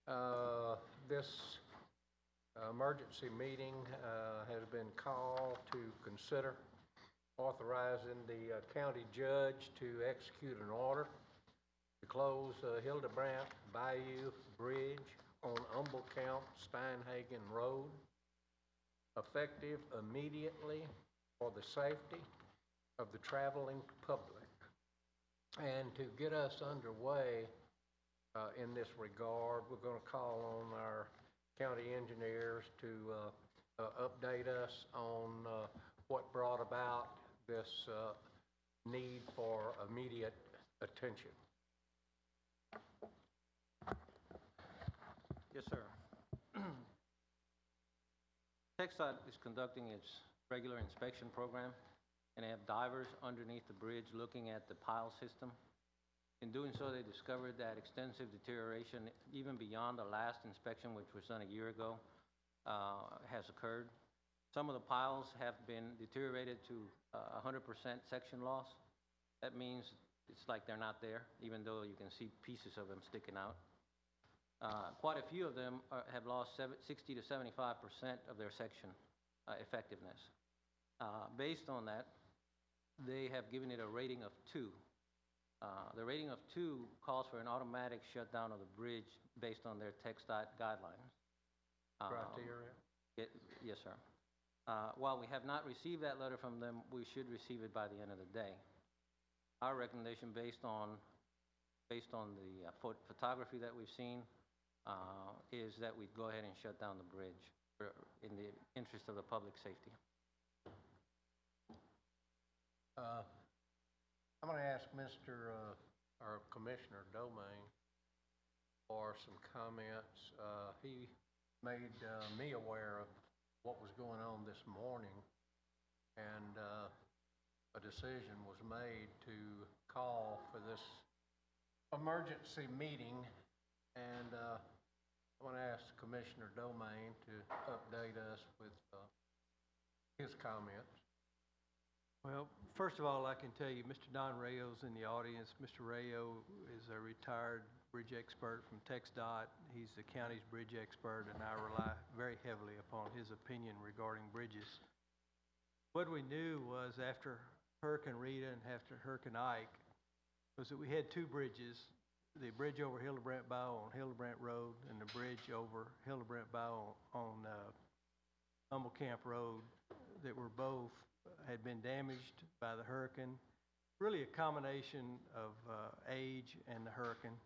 This emergency meeting has been called to consider authorizing the county judge to execute an order to close Hildebrandt Bayou Bridge on Humboldt Steinhagen Road, effective immediately for the safety of the traveling public. And to get us underway in this regard, we're going to call on our county engineers to update us on what brought about this need for immediate attention. Yes, sir. TxDOT is conducting its regular inspection program, and they have divers underneath the bridge looking at the pile system. In doing so, they discovered that extensive deterioration, even beyond the last inspection, which was done a year ago, has occurred. Some of the piles have been deteriorated to 100% section loss. That means it's like they're not there, even though you can see pieces of them sticking out. Quite a few of them have lost 60 to 75% of their section effectiveness. Based on that, they have given it a rating of 2. The rating of 2 calls for an automatic shutdown of the bridge based on their TxDOT guidelines. Criteria? Yes, sir. While we have not received that letter from them, we should receive it by the end of the day. Our recommendation, based on the photography that we've seen, is that we go ahead and shut down the bridge in the interest of the public safety. I'm going to ask or Commissioner Domingue for some comments. He made me aware of what was going on this morning, and a decision was made to call for this emergency meeting, and I want to ask Commissioner Domingue to update us with his comments. Well, first of all, I can tell you Mr. Don Rayo's in the audience. Mr. Rayo is a retired bridge expert from TxDOT. He's the county's bridge expert, and I rely very heavily upon his opinion regarding bridges. What we knew was after Hurricane Rita and after Hurricane Ike was that we had 2 bridges, the bridge over Hildebrandt Bayou on Hildebrandt Road and the bridge over Hildebrandt Bayou on Humboldt Camp Road, that were both had been damaged by the hurricane. Really a combination of age and the hurricane,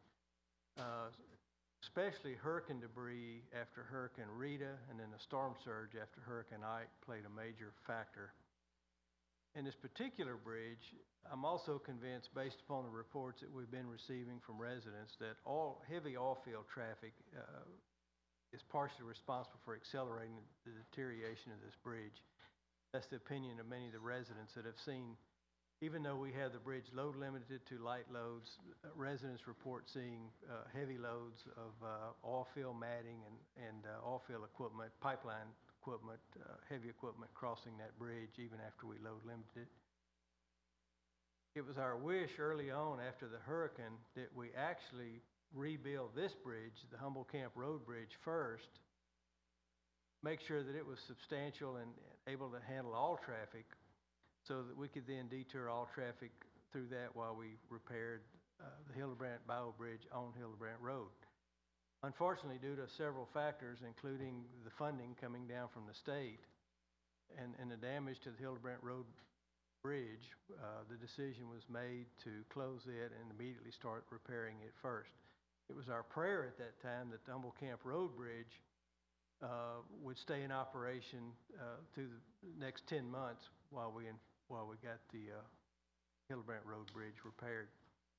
especially hurricane debris after Hurricane Rita, and then the storm surge after Hurricane Ike played a major factor. In this particular bridge, I'm also convinced, based upon the reports that we've been receiving from residents, that heavy oil-field traffic is partially responsible for accelerating the deterioration of this bridge. That's the opinion of many of the residents that have seen, even though we have the bridge load limited to light loads, residents report seeing heavy loads of oil field matting and oil field equipment, pipeline equipment, heavy equipment crossing that bridge even after we load limited it. It was our wish early on after the hurricane that we actually rebuild this bridge, the Humboldt Camp Road Bridge, first, make sure that it was substantial and able to handle all traffic so that we could then detour all traffic through that while we repaired the Hildebrandt Bayou Bridge on Hildebrandt Road. Unfortunately, due to several factors, including the funding coming down from the state and the damage to the Hildebrandt Road Bridge, the decision was made to close it and immediately start repairing it first. It was our prayer at that time that the Humboldt Camp Road Bridge would stay in operation through the next 10 months while we got the Hildebrandt Road Bridge repaired.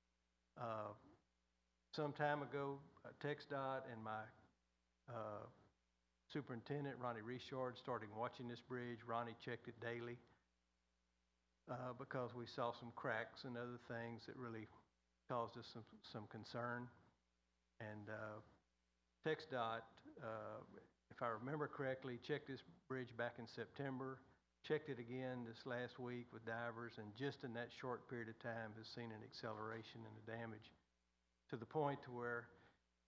Some time ago, TxDOT and my superintendent, Ronnie Richard, started watching this bridge. Ronnie checked it daily because we saw some cracks and other things that really caused us some concern. And TxDOT, if I remember correctly, checked this bridge back in September, checked it again this last week with divers, and just in that short period of time has seen an acceleration in the damage to the point to where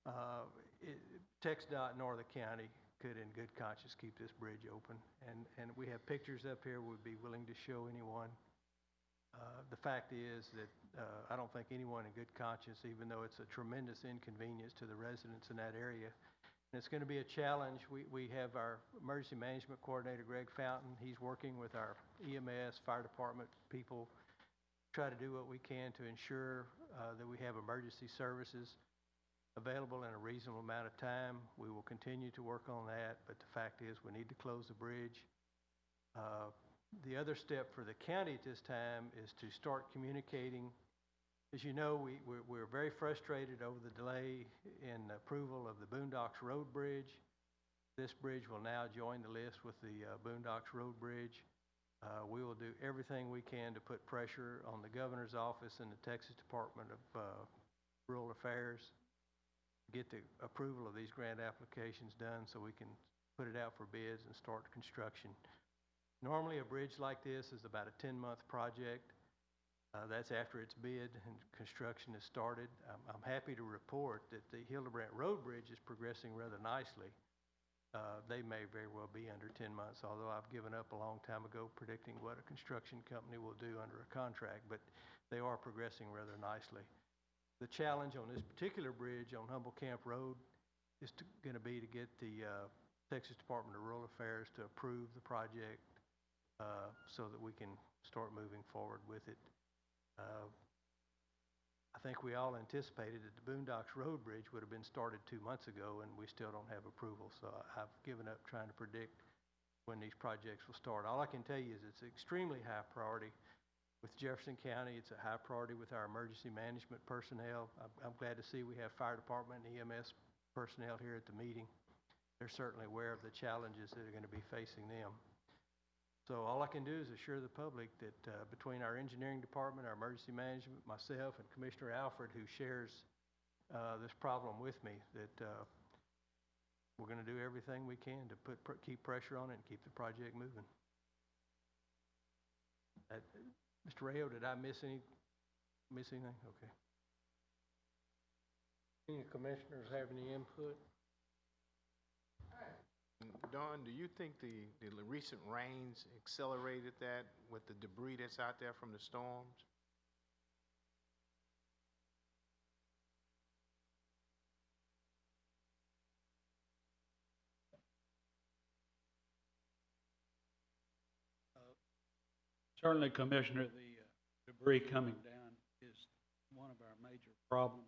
uh, TxDOT nor the county could in good conscience keep this bridge open. And we have pictures up here we'd be willing to show anyone. The fact is that I don't think anyone in good conscience, even though it's a tremendous inconvenience to the residents in that area, and it's going to be a challenge. We have our emergency management coordinator, Greg Fountain. He's working with our EMS, fire department people, try to do what we can to ensure that we have emergency services available in a reasonable amount of time. We will continue to work on that, but the fact is we need to close the bridge. The other step for the county at this time is to start communicating. As you know, we're very frustrated over the delay in approval of the Boondocks Road Bridge. This bridge will now join the list with the Boondocks Road Bridge. We will do everything we can to put pressure on the governor's office and the Texas Department of Rural Affairs to get the approval of these grant applications done so we can put it out for bids and start construction. Normally, a bridge like this is about a 10-month project. That's after it's bid and construction is started. I'm happy to report that the Hildebrandt Road Bridge is progressing rather nicely. They may very well be under 10 months, although I've given up a long time ago predicting what a construction company will do under a contract, but they are progressing rather nicely. The challenge on this particular bridge on Humble Camp Road is going to be to get the Texas Department of Rural Affairs to approve the project so that we can start moving forward with it. I think we all anticipated that the Boondocks Road Bridge would have been started 2 months ago, and we still don't have approval. So I've given up trying to predict when these projects will start. All I can tell you is it's extremely high priority with Jefferson County. It's a high priority with our emergency management personnel. I'm glad to see we have fire department and EMS personnel here at the meeting. They're certainly aware of the challenges that are going to be facing them. So all I can do is assure the public that between our engineering department, our emergency management, myself, and Commissioner Alfred, who shares this problem with me, that we're going to do everything we can to keep pressure on it and keep the project moving. Mr. Rayo, did I miss anything? Okay. Any commissioners have any input? Don, do you think the recent rains accelerated that with the debris that's out there from the storms? Certainly, Commissioner, the debris coming down is one of our major problems.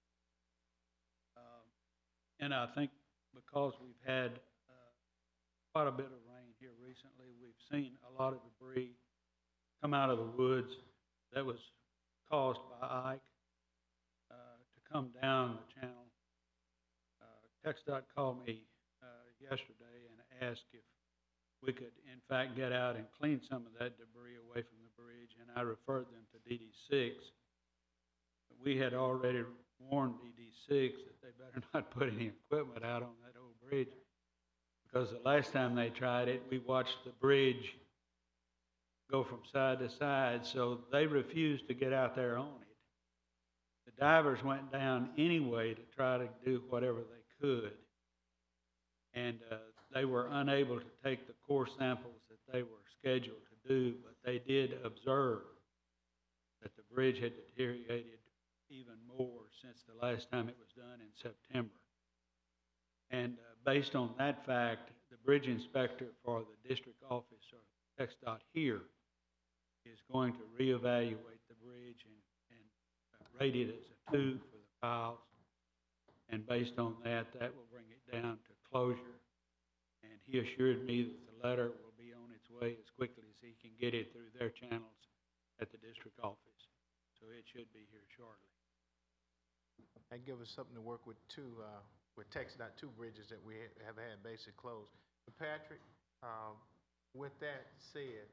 And I think because we've had quite a bit of rain here recently, we've seen a lot of debris come out of the woods that was caused by Ike to come down the channel. TxDOT called me yesterday and asked if we could, in fact, get out and clean some of that debris away from the bridge, and I referred them to DD6. We had already warned DD6 that they better not put any equipment out on that old bridge, because the last time they tried it, we watched the bridge go from side to side, so they refused to get out there on it. The divers went down anyway to try to do whatever they could, and they were unable to take the core samples that they were scheduled to do, but they did observe that the bridge had deteriorated even more since the last time it was done in September. And based on that fact, the bridge inspector for the district office, or TxDOT here, is going to reevaluate the bridge and rate it as a 2 for the piles. And based on that, that will bring it down to closure. And he assured me that the letter will be on its way as quickly as he can get it through their channels at the district office. So it should be here shortly. That gives us something to work with too, with TxDOT 2 bridges that we have had basically closed. But Patrick, with that said,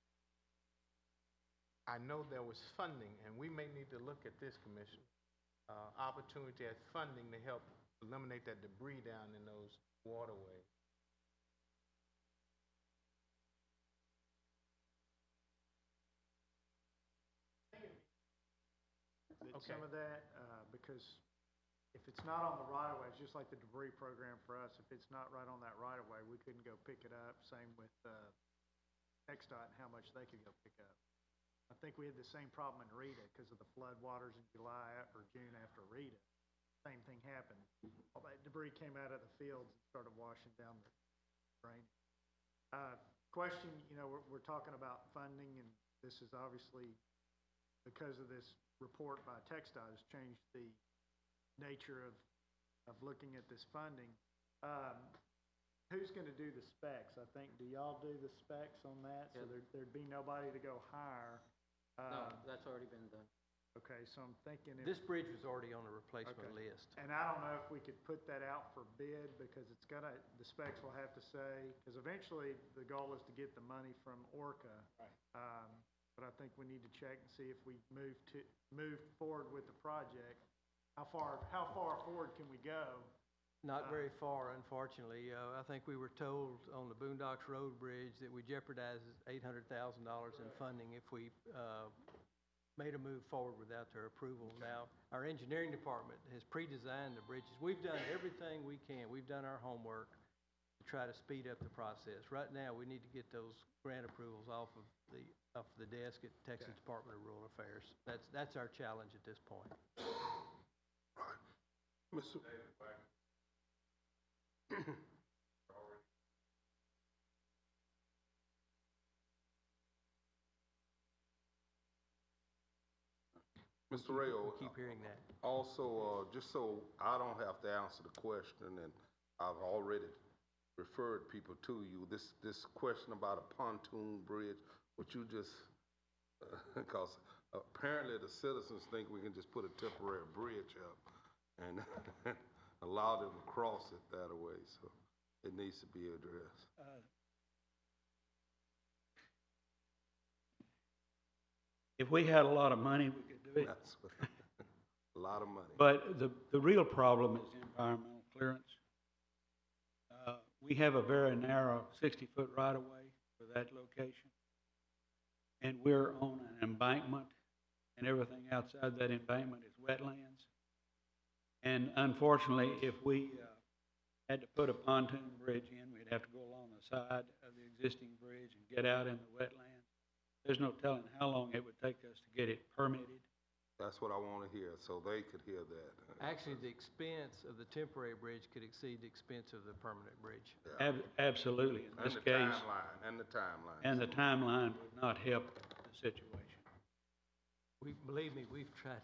I know there was funding, and we may need to look at this, Commissioner, opportunity as funding to help eliminate that debris down in those waterways. Some of that, because if it's not on the right of way, it's just like the debris program for us. If it's not right on that right of way, we couldn't go pick it up. Same with, XDOT and how much they could go pick up. I think we had the same problem in Rita because of the flood waters in July or June after Rita. Same thing happened. All that debris came out of the fields and started washing down the drain. Question, you know, we're talking about funding, and this is obviously because of this report by TxDOT has changed the nature of looking at this funding. Who's gonna do the specs? I think, do y'all do the specs on that? So Yeah. there'd be nobody to go hire. No, that's already been done. Okay, so I'm thinking if. This bridge was already on the replacement Okay. list. And I don't know if we could put that out for bid, because it's gonna, the specs will have to say, because eventually the goal is to get the money from Orca. Right. But I think we need to check and see if we move forward with the project. How far forward can we go? Not very far, unfortunately. I think we were told on the Boondocks Road Bridge that we jeopardized $800,000 in funding if we made a move forward without their approval. Now, our engineering department has pre-designed the bridges. We've done everything we can. We've done our homework to try to speed up the process. Right now, we need to get those grant approvals off of the desk at Texas Department of Rural Affairs. That's our challenge at this point. Mr. Mr. Rayo, We keep hearing that. also, just so I don't have to answer the question, and I've already referred people to you, this question about a pontoon bridge, would you just, because apparently the citizens think we can just put a temporary bridge up and allow them to cross it that way, so it needs to be addressed. If we had a lot of money, we could do it. That's a lot of money. But the real problem is environmental clearance. We have a very narrow 60-foot right-of-way for that location. And we're on an embankment, and everything outside that embankment is wetlands. And unfortunately, if we had to put a pontoon bridge in, we'd have to go along the side of the existing bridge and get out in the wetlands. There's no telling how long it would take us to get it permitted. That's what I want to hear, so they could hear that. Actually, the expense of the temporary bridge could exceed the expense of the permanent bridge. Yeah. Absolutely, in And this the case. timeline, and the timeline. And the timeline would not help the situation. Believe me, we've tried,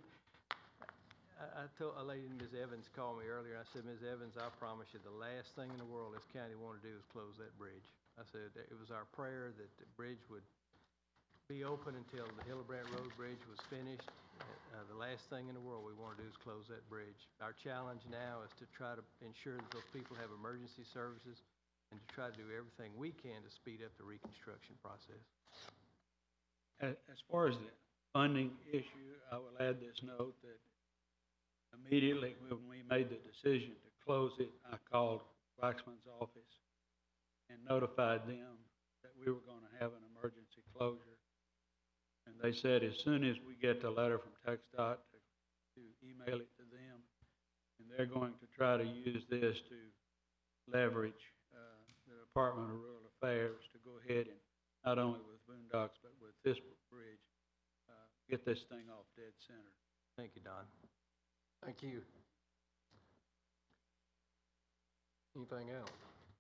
I told a lady, Ms. Evans called me earlier, I said, Ms. Evans, I promise you, the last thing in the world this county wanted to do is close that bridge. I said, it was our prayer that the bridge would be open until the Hillebrand Road Bridge was finished. The last thing in the world we want to do is close that bridge. Our challenge now is to try to ensure that those people have emergency services and to try to do everything we can to speed up the reconstruction process. As far as the funding issue, I will add this note that immediately when we made the decision to close it, I called Waxman's office and notified them that we were going to have an emergency closure. And they said as soon as we get the letter from TxDOT to email it to them, and they're going to try to use this to leverage the Department of Rural Affairs to go ahead and not only with Boondocks but with this bridge, get this thing off dead center. Thank you, Don. Thank you. Anything else?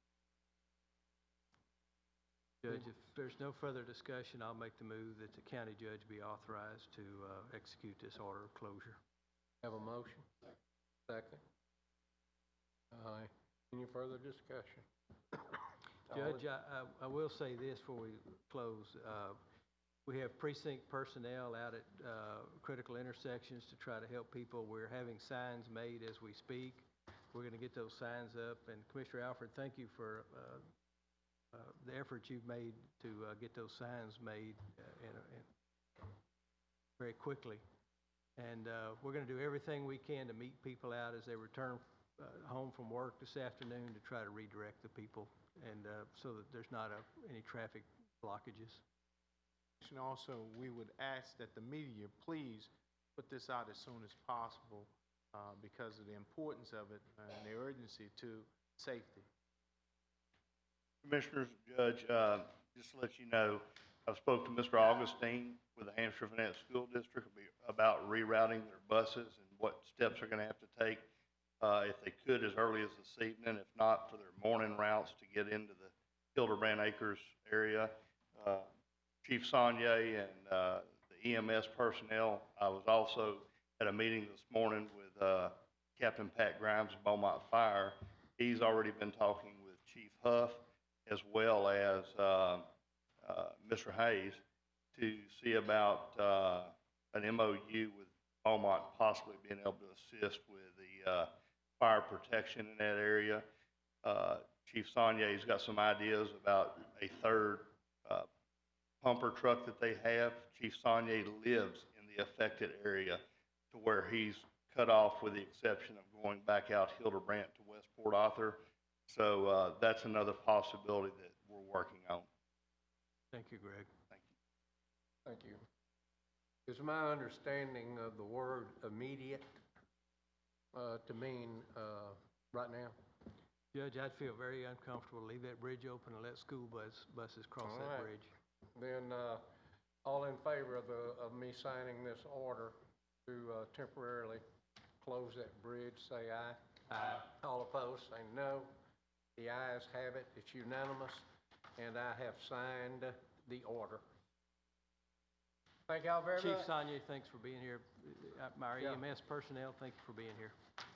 Judge, if there's no further discussion, I'll make the move that the county judge be authorized to execute this order of closure. Have a motion? Second. Any further discussion? Judge, I will say this before we close. We have precinct personnel out at critical intersections to try to help people. We're having signs made as we speak. We're going to get those signs up. And Commissioner Alfred, thank you for the effort you've made to get those signs made very quickly. And we're going to do everything we can to meet people out as they return home from work this afternoon to try to redirect the people and so that there's not any traffic blockages. And also, we would ask that the media please put this out as soon as possible because of the importance of it and the urgency to safety. Commissioners, Judge, just to let you know, I've spoke to Mr. Augustine with the Hampshire Finance School District about rerouting their buses and what steps they're gonna have to take, if they could as early as this evening, if not for their morning routes to get into the Hildebrand Acres area. Chief Sonye and, the EMS personnel, I was also at a meeting this morning with, Captain Pat Grimes of Beaumont Fire. He's already been talking with Chief Huff as well as, Mr. Hayes to see about, an MOU with Beaumont possibly being able to assist with the, fire protection in that area. Chief Sonye's got some ideas about a third, pumper truck that they have. Chief Sonye lives in the affected area to where he's cut off with the exception of going back out Hildebrand to West Port Arthur. So, that's another possibility that we're working on. Thank you, Greg. Thank you. Thank you. It's my understanding of the word immediate to mean right now. Judge, I'd feel very uncomfortable to leave that bridge open and let school buses cross All that right. bridge. Then, all in favor of me signing this order to temporarily close that bridge, say aye. Aye. All opposed, say no. The ayes have it, it's unanimous, and I have signed the order. Thank y'all very Chief much. Sonye, thanks for being here. My Yeah. EMS personnel, thank you for being here.